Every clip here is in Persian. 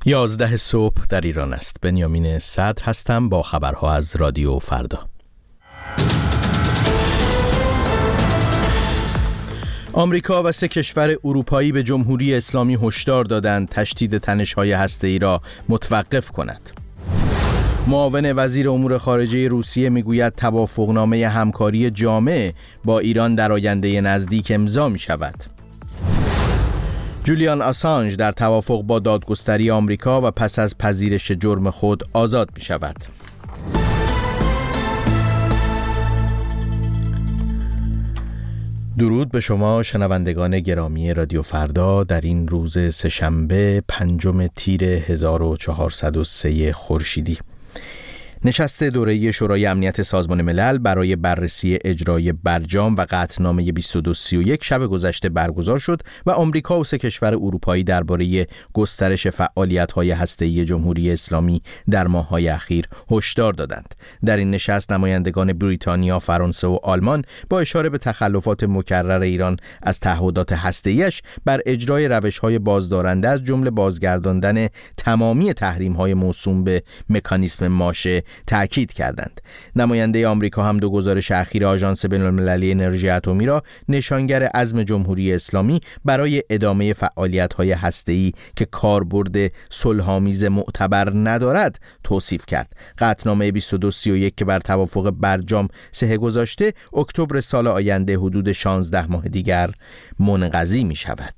11 صبح در ایران است. بنیامین صدر هستم با خبرها از رادیو فردا. آمریکا و 3 کشور اروپایی به جمهوری اسلامی هشدار دادند تشدید تنش‌های هسته‌ای را متوقف کند. معاون وزیر امور خارجه روسیه میگوید توافقنامه همکاری جامع با ایران در آینده نزدیک امضا می‌شود. جولیان آسانژ در توافق با دادگستری آمریکا و پس از پذیرش جرم خود آزاد می شود. درود به شما شنوندگان گرامی رادیو فردا در این روز سه‌شنبه 5 تیر 1403 خورشیدی. نشست دوره‌ای شورای امنیت سازمان ملل برای بررسی اجرای برجام و قطعنامه 2231 شب گذشته برگزار شد و آمریکا و 3 کشور اروپایی درباره گسترش فعالیت‌های هسته‌ای جمهوری اسلامی در ماه‌های اخیر هشدار دادند. در این نشست نمایندگان بریتانیا، فرانسه و آلمان با اشاره به تخلفات مکرر ایران از تعهدات هسته‌ایش بر اجرای روش‌های بازدارنده از جمله بازگرداندن تمامی تحریم‌های موسوم به مکانیسم ماشه تأکید کردند. نماینده آمریکا هم 2 گزارش اخیر آژانس بین‌المللی انرژی اتمی را نشانگر عزم جمهوری اسلامی برای ادامه فعالیت‌های هسته‌ای که کاربرد صلح‌آمیز معتبر ندارد توصیف کرد. قطعنامه 2231 که بر توافق برجام صحه گذاشته، اکتبر سال آینده حدود 16 ماه دیگر منقضی می‌شود.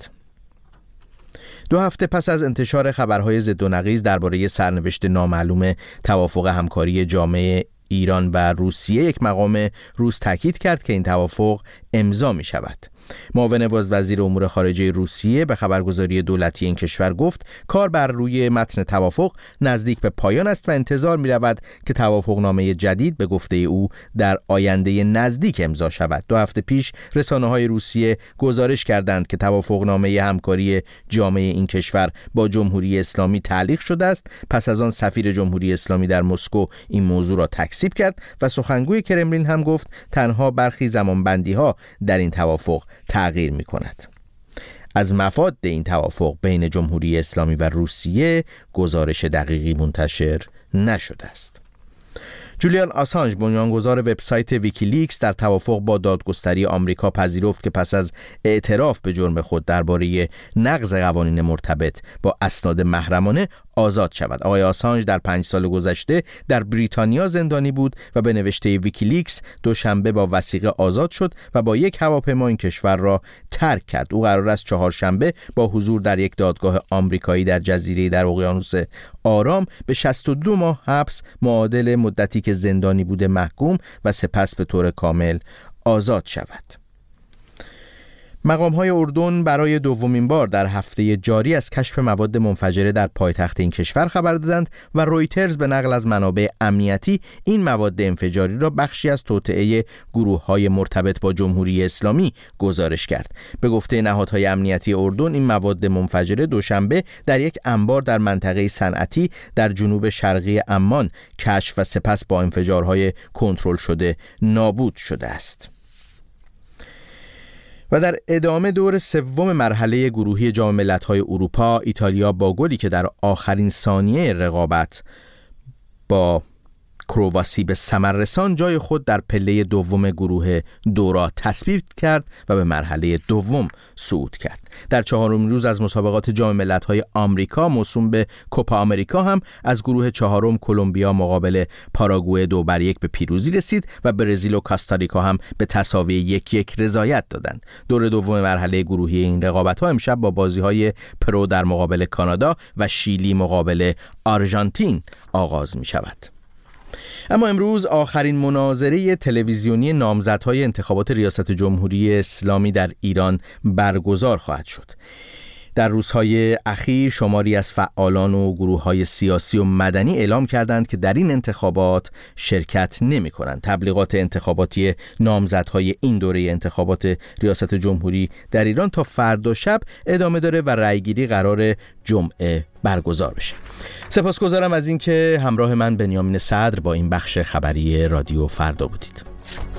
2 هفته پس از انتشار خبرهای ضد و نقیض درباره سرنوشت نامعلوم توافق همکاری جامع ایران و روسیه، یک مقام روس تاکید کرد که این توافق امضا می شود. معاون وزیر امور خارجه روسیه به خبرگزاری دولتی این کشور گفت کار بر روی متن توافق نزدیک به پایان است و انتظار می رود که توافقنامه جدید به گفته او در آینده نزدیک امضا شود. 2 هفته پیش رسانه‌های روسیه گزارش کردند که توافقنامه همکاری جامع این کشور با جمهوری اسلامی تعلیق شده است. پس از آن سفیر جمهوری اسلامی در مسکو این موضوع را تکذیب کرد و سخنگوی کرملین هم گفت تنها برخی زمانبندی‌ها در این توافق تغییر می کند. از مفاد این توافق بین جمهوری اسلامی و روسیه گزارش دقیقی منتشر نشده است. جولیان آسانژ بنیانگذار وبسایت ویکیلیکس در توافق با دادگستری آمریکا پذیرفت که پس از اعتراف به جرم خود درباره نقض قوانین مرتبط با اسناد محرمانه آزاد شود. آقای آسانژ در 5 سال گذشته در بریتانیا زندانی بود و به نوشته ویکیلیکس دوشنبه با وثیقه آزاد شد و با یک هواپیما این کشور را ترک کرد. او قرار است چهارشنبه با حضور در یک دادگاه آمریکایی در جزیره در اقیانوس آرام به 62 ماه حبس معادل مدتی که زندانی بوده محکوم و سپس به طور کامل آزاد شود. مقام‌های اردن برای دومین بار در هفته جاری از کشف مواد منفجره در پایتخت این کشور خبر دادند و رویترز به نقل از منابع امنیتی این مواد انفجاری را بخشی از توطئه گروه‌های مرتبط با جمهوری اسلامی گزارش کرد. به گفته نهادهای امنیتی اردن این مواد منفجره دوشنبه در یک انبار در منطقه صنعتی در جنوب شرقی عمان کشف و سپس با انفجارهای کنترل شده نابود شده است. و در ادامه دور سوم مرحله گروهی جام ملت‌های اروپا، ایتالیا با گلی که در آخرین ثانیه رقابت با کرواسی به ثمر رساند جای خود در پله دوم گروه دورا تثبیت کرد و به مرحله دوم صعود کرد. در 4مین روز از مسابقات جام ملت‌های آمریکا موسوم به کوپا آمریکا هم از گروه 4 کلمبیا مقابل پاراگوئه 2-1 به پیروزی رسید و برزیل و کاستاریکا هم به تساوی 1-1 رضایت دادند. دور دوم مرحله گروهی این رقابت‌ها امشب با بازی‌های پرو در مقابل کانادا و شیلی مقابل آرژانتین آغاز می‌شود. اما امروز آخرین مناظره تلویزیونی نامزدهای انتخابات ریاست جمهوری اسلامی در ایران برگزار خواهد شد. در روزهای اخیر شماری از فعالان و گروه‌های سیاسی و مدنی اعلام کردند که در این انتخابات شرکت نمی‌کنند. تبلیغات انتخاباتی نامزدهای این دوره انتخابات ریاست جمهوری در ایران تا فردا شب ادامه داره و رأیگیری قرار جمعه برگزار بشه. سپاسگزارم از اینکه همراه من بنیامین صدر با این بخش خبری رادیو فردا بودید.